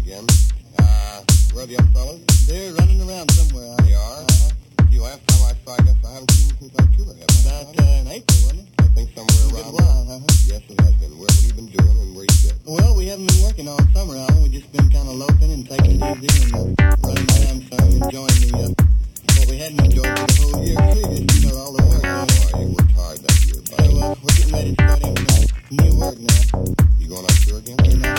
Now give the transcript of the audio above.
again. Where are the other fellas? They're running around somewhere. They are? Gee, last time I saw, I guess I haven't seen them since October, have I? About in April, wasn't it? I think somewhere It's been around a while, there. Yes, it has been. What have you been doing and where you been? Well, we haven't been working all summer, Alan. We've just been kind of loafing and taking it easy and running around some, enjoying what we hadn't enjoyed for the whole year previous. You know, all the work. You worked hard that year, So buddy. we're getting ready to start in some new work now. You going on tour again? We're not